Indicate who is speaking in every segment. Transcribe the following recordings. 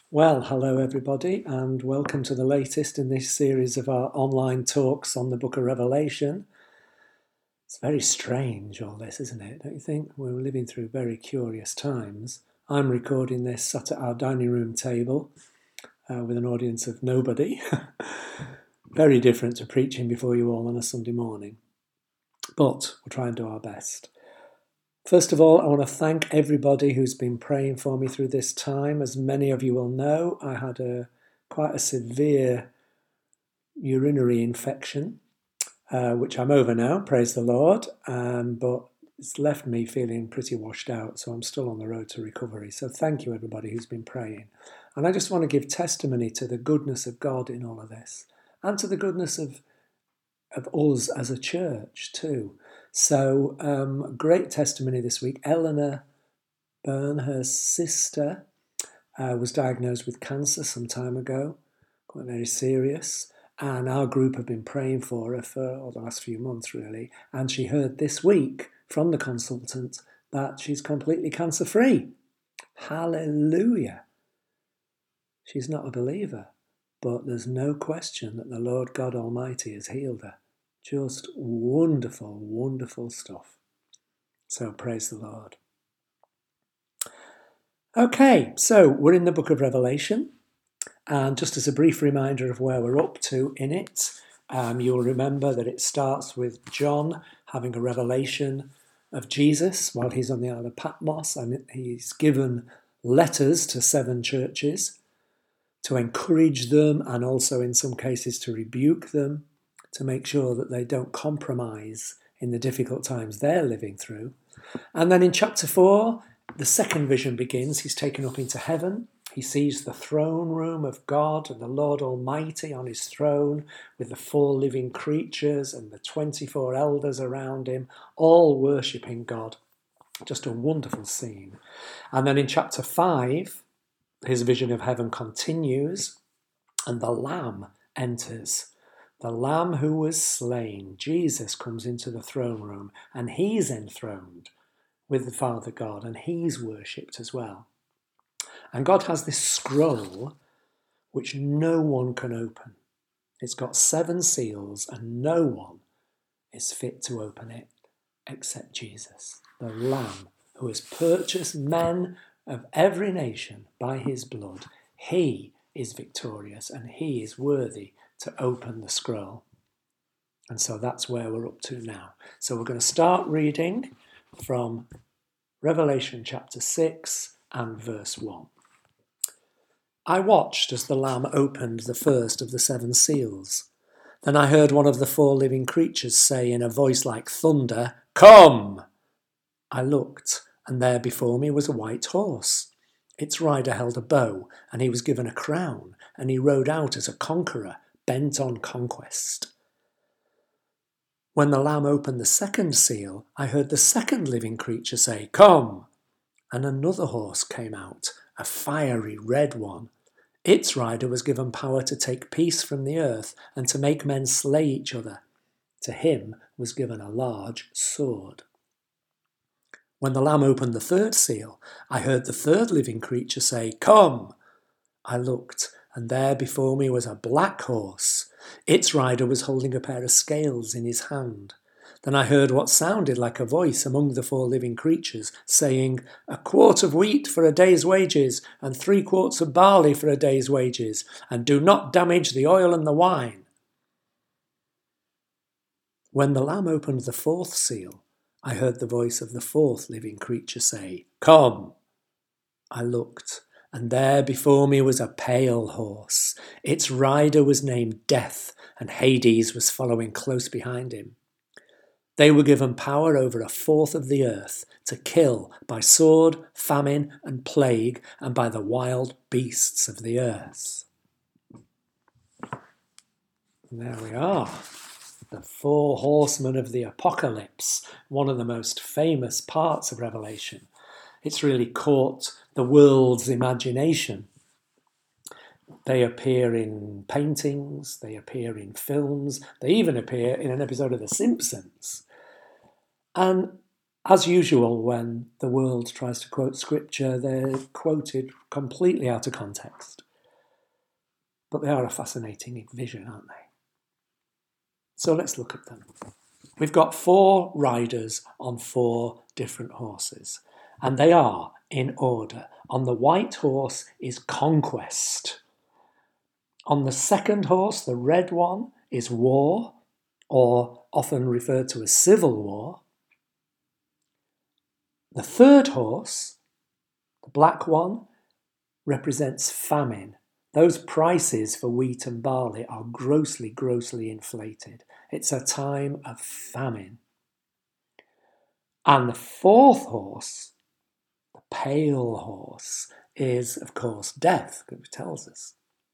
Speaker 1: Well, hello everybody, and welcome to the latest in this series of our online talks on the book of Revelation. It's very strange, all this, isn't it? Don't you think? We're living through very curious times. I'm recording this sat at our dining room table with an audience of nobody. Very different to preaching before you all on a Sunday morning. But we'll try and do our best. First of all, I want to thank everybody who's been praying for me through this time. As many of you will know, I had quite a severe urinary infection, which I'm over now, praise the Lord, but it's left me feeling pretty washed out, so I'm still on the road to recovery. So thank you, everybody who's been praying. And I just want to give testimony to the goodness of God in all of this, and to the goodness of us as a church too. So great testimony this week. Eleanor Byrne, her sister, was diagnosed with cancer some time ago, quite very serious. And our group have been praying for her for the last few months, really. And she heard this week from the consultant that she's completely cancer-free. Hallelujah. She's not a believer, but there's no question that the Lord God Almighty has healed her. Just wonderful, wonderful stuff. So praise the Lord. Okay, so we're in the book of Revelation. And just as a brief reminder of where we're up to in it, you'll remember that it starts with John having a revelation of Jesus while he's on the island of Patmos, and he's given letters to 7 churches to encourage them and also in some cases to rebuke them, to make sure that they don't compromise in the difficult times they're living through. And then in chapter 4, the second vision begins. He's taken up into heaven. He sees the throne room of God and the Lord Almighty on his throne with the 4 living creatures and the 24 elders around him, all worshipping God. Just a wonderful scene. And then in chapter 5, his vision of heaven continues and the Lamb enters. The Lamb who was slain, Jesus, comes into the throne room and he's enthroned with the Father God and he's worshipped as well. And God has this scroll which no one can open. It's got 7 seals and no one is fit to open it except Jesus, the Lamb who has purchased men of every nation by his blood. He is victorious and he is worthy to open the scroll. And so that's where we're up to now. So we're going to start reading from Revelation chapter 6 and verse 1. I watched as the Lamb opened the first of the 7 seals. Then I heard one of the 4 living creatures say in a voice like thunder, "Come!" I looked, and there before me was a white horse. Its rider held a bow, and he was given a crown, and he rode out as a conqueror, bent on conquest. When the Lamb opened the second seal, I heard the second living creature say, "Come!" And another horse came out, a fiery red one. Its rider was given power to take peace from the earth and to make men slay each other. To him was given a large sword. When the Lamb opened the third seal, I heard the third living creature say, "Come!" I looked, and there before me was a black horse. Its rider was holding a pair of scales in his hand. Then I heard what sounded like a voice among the 4 living creatures, saying, "A quart of wheat for a day's wages, and 3 quarts of barley for a day's wages, and do not damage the oil and the wine." When the Lamb opened the 4th seal, I heard the voice of the 4th living creature say, "Come!" I looked, and there before me was a pale horse. Its rider was named Death, and Hades was following close behind him. They were given power over a fourth of the earth to kill by sword, famine, and plague, and by the wild beasts of the earth. And there we are. The 4 horsemen of the apocalypse, one of the most famous parts of Revelation. It's really caught the world's imagination. They appear in paintings, they appear in films, they even appear in an episode of The Simpsons. And As usual, when the world tries to quote scripture, they're quoted completely out of context. But they are a fascinating vision, aren't they? So let's look at them. We've got 4 riders on 4 different horses, and they are in order. On the white horse is conquest. On the second horse, the red one, is war, or often referred to as civil war. The third horse, the black one, represents famine. Those prices for wheat and barley are grossly, grossly inflated. It's a time of famine. And the fourth horse, the pale horse, is, of course, death, it tells us.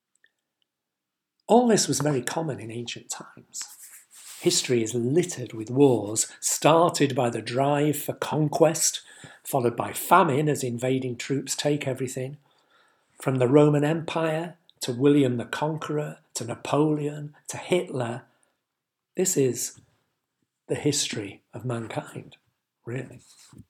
Speaker 1: All this was very common in ancient times. History is littered with wars, started by the drive for conquest, followed by famine as invading troops take everything. From the Roman Empire to William the Conqueror to Napoleon to Hitler, this is the history of mankind, really.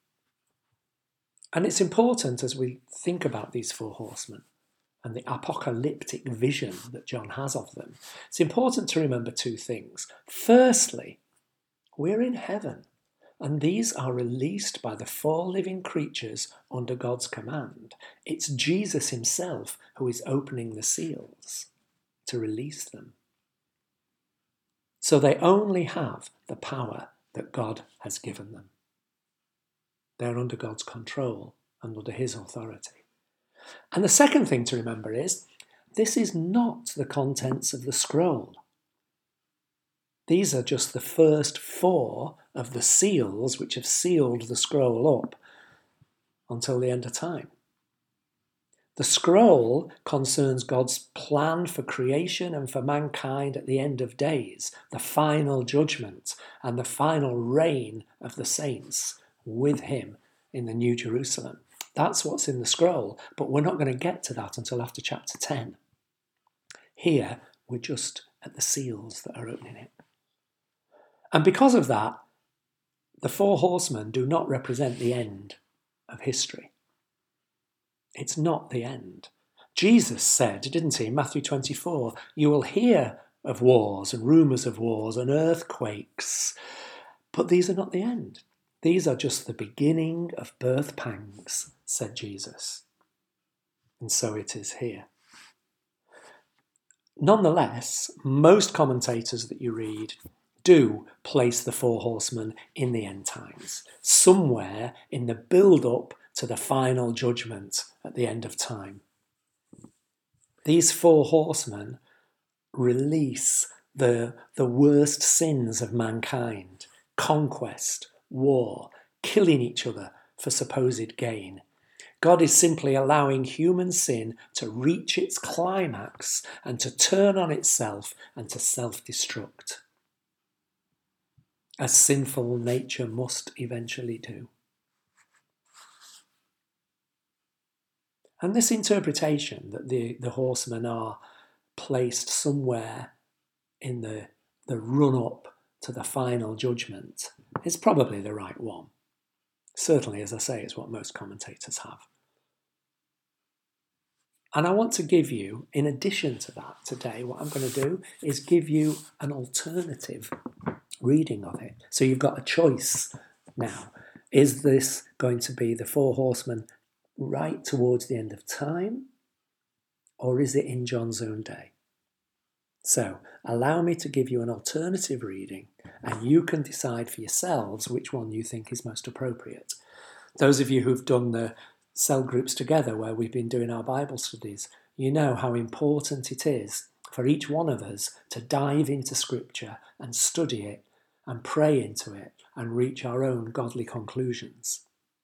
Speaker 1: And it's important as we think about these 4 horsemen and the apocalyptic vision that John has of them, it's important to remember 2 things. Firstly, we're in heaven, and these are released by the 4 living creatures under God's command. It's Jesus himself who is opening the seals to release them. So they only have the power that God has given them. They're under God's control and under his authority. And the second thing to remember is, this is not the contents of the scroll. These are just the first 4 of the seals which have sealed the scroll up until the end of time. The scroll concerns God's plan for creation and for mankind at the end of days, the final judgment and the final reign of the saints with him in the New Jerusalem. That's what's in the scroll, but we're not going to get to that until after chapter 10. Here, we're just at the seals that are opening it. And because of that, the 4 horsemen do not represent the end of history. It's not the end. Jesus said, didn't he, in Matthew 24, you will hear of wars and rumours of wars and earthquakes, but these are not the end. These are just the beginning of birth pangs, said Jesus. And so it is here. Nonetheless, most commentators that you read do place the 4 horsemen in the end times, somewhere in the build-up to the final judgment at the end of time. These 4 horsemen release the worst sins of mankind: conquest, war, killing each other for supposed gain. God is simply allowing human sin to reach its climax and to turn on itself and to self-destruct, as sinful nature must eventually do. And this interpretation that the horsemen are placed somewhere in the run-up to the final judgment is probably the right one. Certainly, as I say, it's what most commentators have. And I want to give you, in addition to that today, what I'm going to do is give you an alternative reading of it. So you've got a choice now. Is this going to be the 4 horsemen right towards the end of time, or is it in John's own day? So allow me to give you an alternative reading, and you can decide for yourselves which one you think is most appropriate. Those of you who've done the cell groups together where we've been doing our Bible studies, you know how important it is for each one of us to dive into Scripture and study it and pray into it and reach our own godly conclusions.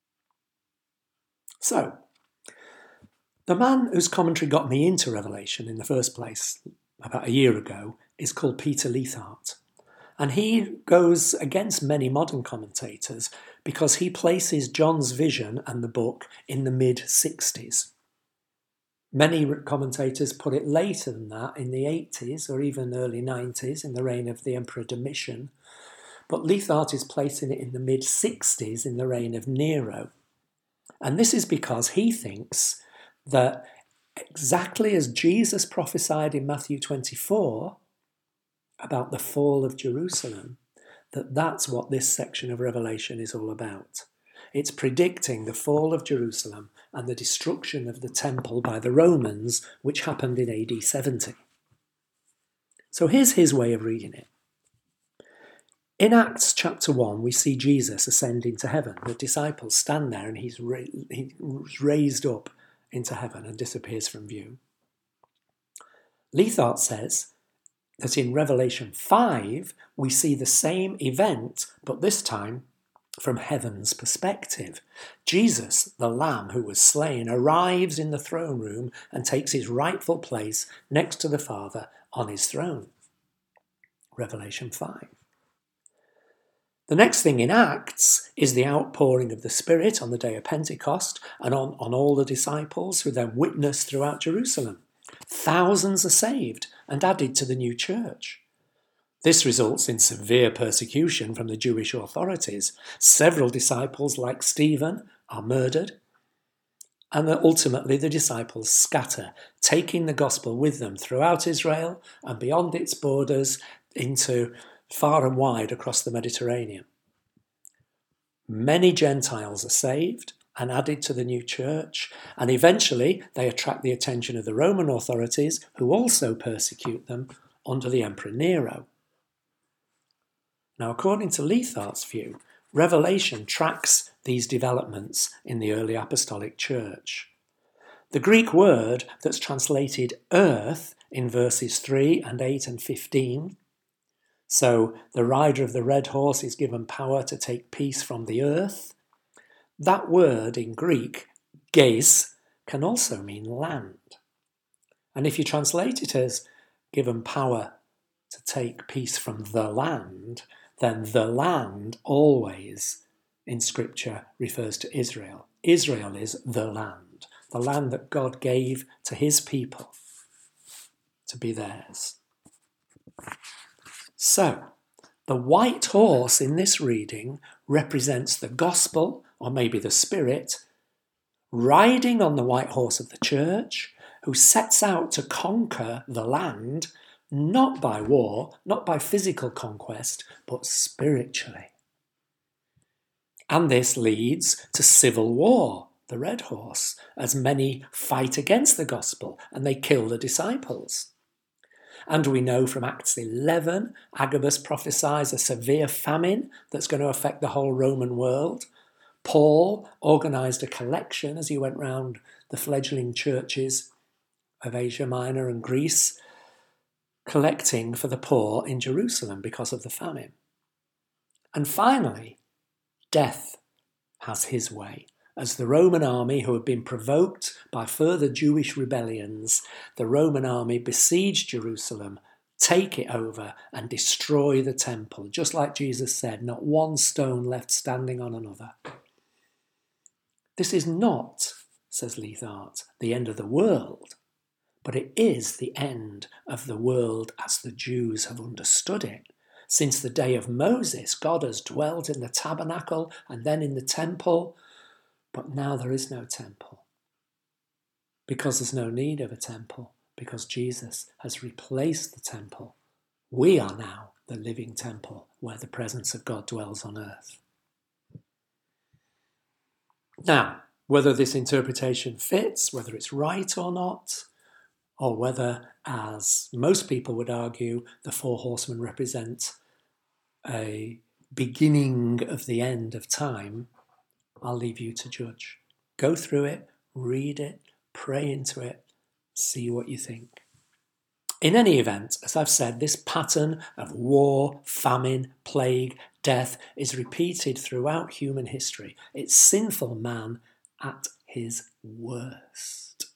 Speaker 1: So, the man whose commentary got me into Revelation in the first place about a year ago is called Peter Leithart. And he goes against many modern commentators because he places John's vision and the book in the mid-60s. Many commentators put it later than that, in the 80s or even early 90s, in the reign of the Emperor Domitian. but Leithart is placing it in the mid-60s in the reign of Nero. And this is because he thinks that exactly as Jesus prophesied in Matthew 24 about the fall of Jerusalem, that's what this section of Revelation is all about. It's predicting the fall of Jerusalem and the destruction of the temple by the Romans, which happened in AD 70. So here's his way of reading it. In Acts chapter 1, we see Jesus ascending to heaven. The disciples stand there and he's raised up into heaven and disappears from view. Leithart says that in Revelation 5, we see the same event, but this time from heaven's perspective. Jesus, the Lamb who was slain, arrives in the throne room and takes his rightful place next to the Father on his throne. Revelation 5. The next thing in Acts is the outpouring of the Spirit on the day of Pentecost and on all the disciples who then witness throughout Jerusalem. Thousands are saved and added to the new church. This results in severe persecution from the Jewish authorities. Several disciples, like Stephen, are murdered. And ultimately the disciples scatter, taking the gospel with them throughout Israel and beyond its borders into far and wide across the Mediterranean. Many Gentiles are saved and added to the new church, and eventually they attract the attention of the Roman authorities, who also persecute them under the Emperor Nero. Now, according to Leithart's view, Revelation tracks these developments in the early apostolic church. The Greek word that's translated earth in verses 3 and 8 and 15, so the rider of the red horse is given power to take peace from the earth. That word in Greek, geis, can also mean land. And if you translate it as given power to take peace from the land, then the land always in Scripture refers to Israel. Israel is the land that God gave to his people to be theirs. So, the white horse in this reading represents the gospel, or maybe the Spirit, riding on the white horse of the church, who sets out to conquer the land, not by war, not by physical conquest, but spiritually. And this leads to civil war, the red horse, as many fight against the gospel and they kill the disciples. And we know from Acts 11, Agabus prophesies a severe famine that's going to affect the whole Roman world. Paul organised a collection as he went round the fledgling churches of Asia Minor and Greece, collecting for the poor in Jerusalem because of the famine. And finally, death has his way. As the Roman army, who had been provoked by further Jewish rebellions, the Roman army besiege Jerusalem, take it over and destroy the temple. Just like Jesus said, not one stone left standing on another. This is not, says Leithart, the end of the world, but it is the end of the world as the Jews have understood it. Since the day of Moses, God has dwelt in the tabernacle and then in the temple, but now there is no temple. Because there's no need of a temple, because Jesus has replaced the temple. We are now the living temple where the presence of God dwells on earth. Now, whether this interpretation fits, whether it's right or not, or whether, as most people would argue, the four horsemen represent a beginning of the end of time, I'll leave you to judge. Go through it, read it, pray into it, see what you think. In any event, as I've said, this pattern of war, famine, plague, death is repeated throughout human history. It's sinful man at his worst.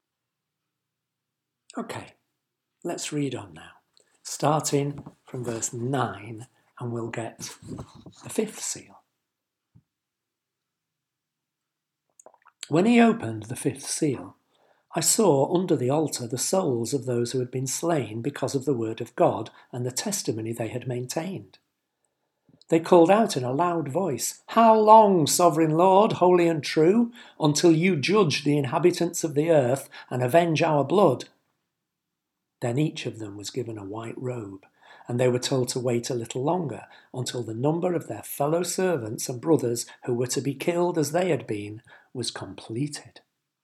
Speaker 1: Okay, let's read on now, starting from verse 9, and we'll get the fifth seal. When he opened the fifth seal, I saw under the altar the souls of those who had been slain because of the word of God and the testimony they had maintained. They called out in a loud voice, "How long, sovereign Lord, holy and true, until you judge the inhabitants of the earth and avenge our blood?" Then each of them was given a white robe, and they were told to wait a little longer until the number of their fellow servants and brothers who were to be killed as they had been was completed.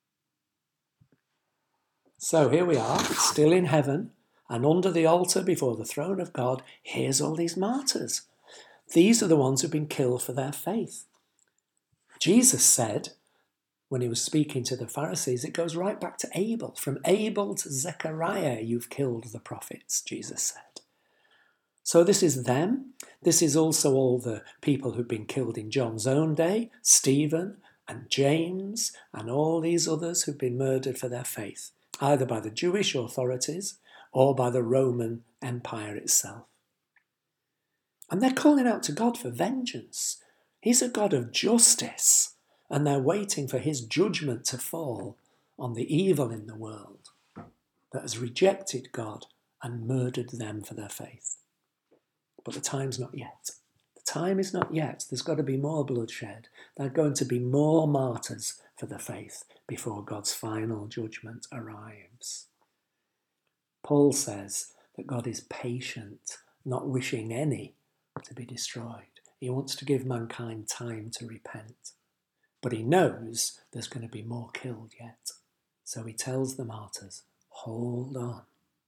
Speaker 1: So here we are, still in heaven, and under the altar before the throne of God, here's all these martyrs. These are the ones who've been killed for their faith. Jesus said, when he was speaking to the Pharisees, it goes right back to Abel. From Abel to Zechariah, you've killed the prophets, Jesus said. So this is them. This is also all the people who've been killed in John's own day, Stephen and James and all these others who've been murdered for their faith, either by the Jewish authorities or by the Roman Empire itself. And they're calling out to God for vengeance. He's a God of justice, and they're waiting for his judgment to fall on the evil in the world that has rejected God and murdered them for their faith. But the time's not yet. The time is not yet. There's got to be more bloodshed. There are going to be more martyrs for the faith before God's final judgment arrives. Paul says that God is patient, not wishing any to be destroyed. He wants to give mankind time to repent. But he knows there's going to be more killed yet. So he tells the martyrs, hold on.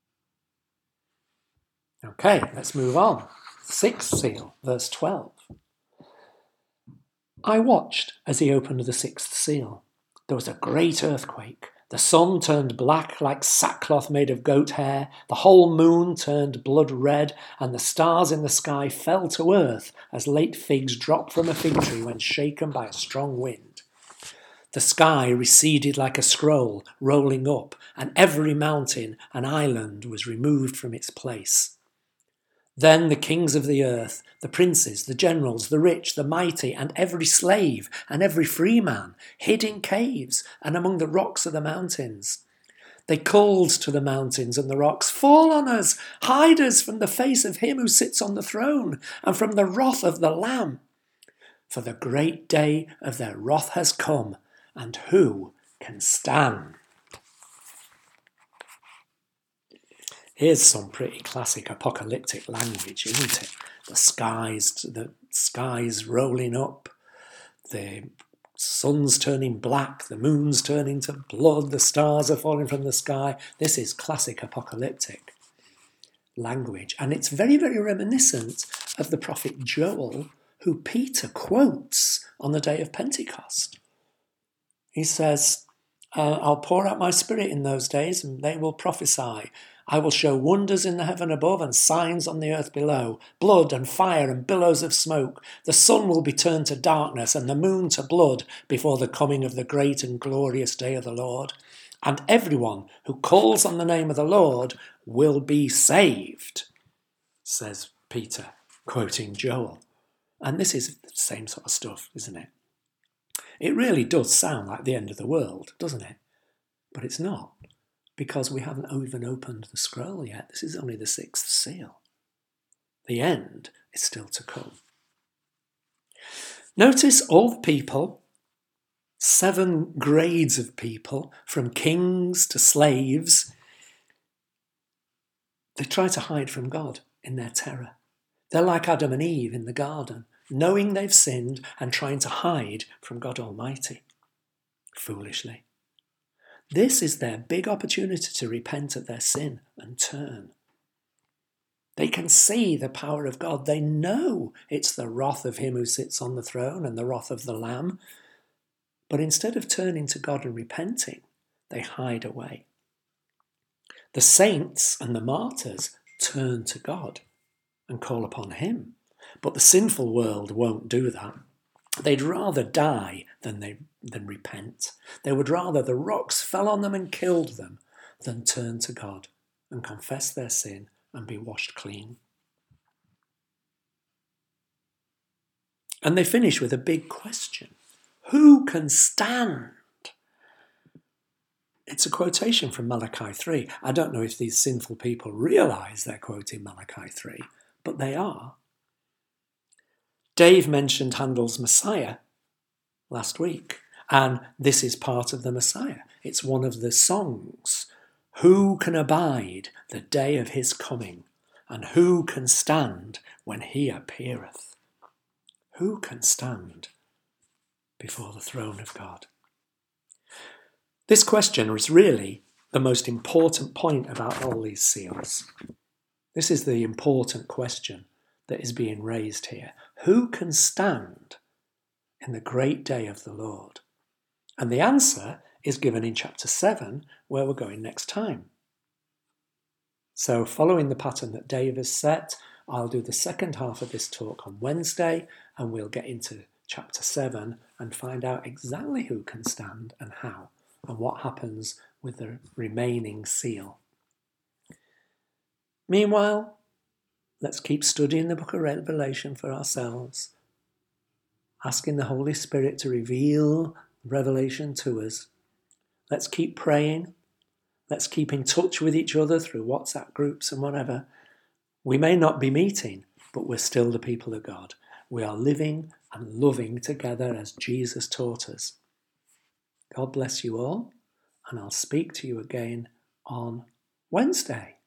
Speaker 1: Okay, let's move on. Sixth seal, verse 12. I watched as he opened the sixth seal. There was a great earthquake. The sun turned black like sackcloth made of goat hair. The whole moon turned blood red, and the stars in the sky fell to earth as late figs drop from a fig tree when shaken by a strong wind. The sky receded like a scroll, rolling up, and every mountain and island was removed from its place. Then the kings of the earth, the princes, the generals, the rich, the mighty, and every slave and every free man hid in caves and among the rocks of the mountains. They called to the mountains and the rocks, fall on us, hide us from the face of him who sits on the throne and from the wrath of the Lamb. For the great day of their wrath has come, and who can stand? Here's some pretty classic apocalyptic language, isn't it? The skies rolling up, the sun's turning black, the moon's turning to blood, the stars are falling from the sky. This is classic apocalyptic language, and it's very, very reminiscent of the prophet Joel, who Peter quotes on the day of Pentecost. He says, I'll pour out my spirit in those days, and they will prophesy. I will show wonders in the heaven above and signs on the earth below, blood and fire and billows of smoke. The sun will be turned to darkness and the moon to blood before the coming of the great and glorious day of the Lord. And everyone who calls on the name of the Lord will be saved, says Peter, quoting Joel. And this is the same sort of stuff, isn't it? It really does sound like the end of the world, doesn't it? But it's not, because we haven't even opened the scroll yet. This is only the sixth seal. The end is still to come. Notice all the people, 7 grades of people, from kings to slaves. They try to hide from God in their terror. They're like Adam and Eve in the garden, knowing they've sinned and trying to hide from God Almighty, foolishly. This is their big opportunity to repent of their sin and turn. They can see the power of God. They know it's the wrath of him who sits on the throne and the wrath of the Lamb. But instead of turning to God and repenting, they hide away. The saints and the martyrs turn to God and call upon him. But the sinful world won't do that. They'd rather die than repent. They would rather the rocks fell on them and killed them than turn to God and confess their sin and be washed clean. And they finish with a big question. Who can stand? It's a quotation from Malachi 3. I don't know if these sinful people realise they're quoting Malachi 3, but they are. Dave mentioned Handel's Messiah last week, and this is part of the Messiah. It's one of the songs. Who can abide the day of his coming, and who can stand when he appeareth? Who can stand before the throne of God? This question is really the most important point about all these seals. This is the important question that is being raised here. Who can stand in the great day of the Lord? And the answer is given in chapter 7, where we're going next time. So following the pattern that Dave has set, I'll do the second half of this talk on Wednesday, and we'll get into chapter 7 and find out exactly who can stand and how, and what happens with the remaining seal. Meanwhile, let's keep studying the book of Revelation for ourselves, asking the Holy Spirit to reveal Revelation to us. Let's keep praying. Let's keep in touch with each other through WhatsApp groups and whatever. We may not be meeting, but we're still the people of God. We are living and loving together as Jesus taught us. God bless you all, and I'll speak to you again on Wednesday.